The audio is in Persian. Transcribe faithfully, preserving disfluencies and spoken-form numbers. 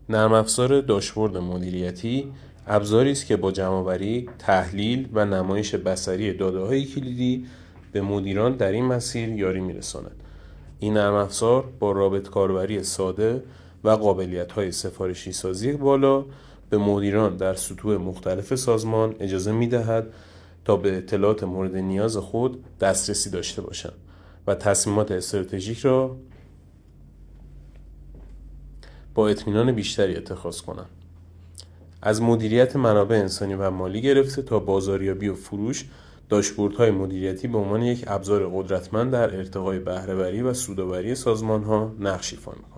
نرم افزار داشبورد مدیریتی ابزاری است که با جمع‌آوری، تحلیل و نمایش بصری داده‌های کلیدی به مدیران در این مسیر یاری می‌رساند. این نرم افزار با رابط کاربری ساده و قابلیت‌های سفارشی سازی بالا به مدیران در سطوح مختلف سازمان اجازه می‌دهد تا به اطلاعات مورد نیاز خود دسترسی داشته باشند و تصمیمات استراتژیک را با اطمینان بیشتری اتخاذ کنند. از مدیریت منابع انسانی و مالی گرفته تا بازاریابی و فروش، داشبوردهای مدیریتی به عنوان یک ابزار قدرتمند در ارتقای بهره‌وری و سودآوری سازمان‌ها نقش ایفا می‌کنند.